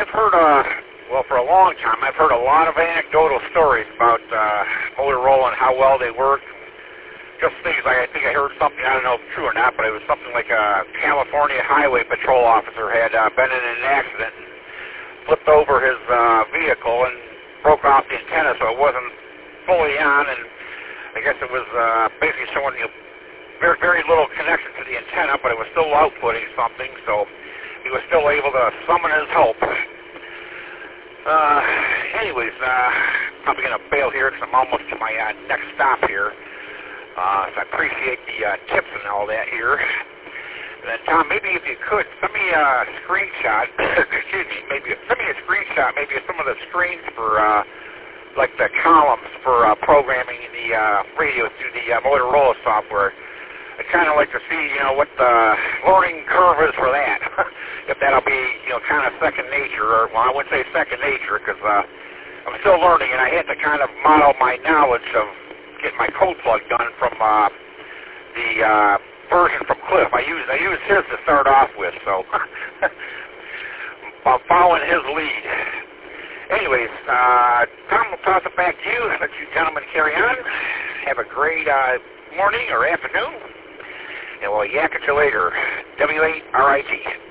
I've heard, well, for a long time, I've heard a lot of anecdotal stories about Motorola and how well they work. Just things like, I think I heard something, I don't know if it's true or not, but it was something like a California Highway Patrol officer had been in an accident and flipped over his vehicle and broke off the antenna so it wasn't fully on, and I guess it was basically showing very, very little connection to the antenna, but it was still outputting something, so he was still able to summon his help. Anyways, I'm going to bail here because I'm almost to my next stop here. So I appreciate the tips and all that here. And then, Tom, maybe if you could, send me a screenshot, excuse me, send me a screenshot, maybe of some of the screens for, like the columns for programming the radio through the Motorola software. I'd kind of like to see, what the learning curve is for that. If that'll be, kind of second nature, or, well, I wouldn't say second nature, because I'm still learning, and I had to kind of model my knowledge of getting my code plug done from the version from Cliff. I used his to start off with, so I'm following his lead. Anyways, Tom, will toss it back to you. Let you gentlemen carry on. Have a great morning or afternoon. And we'll yak at you later. W-A-R-I-T.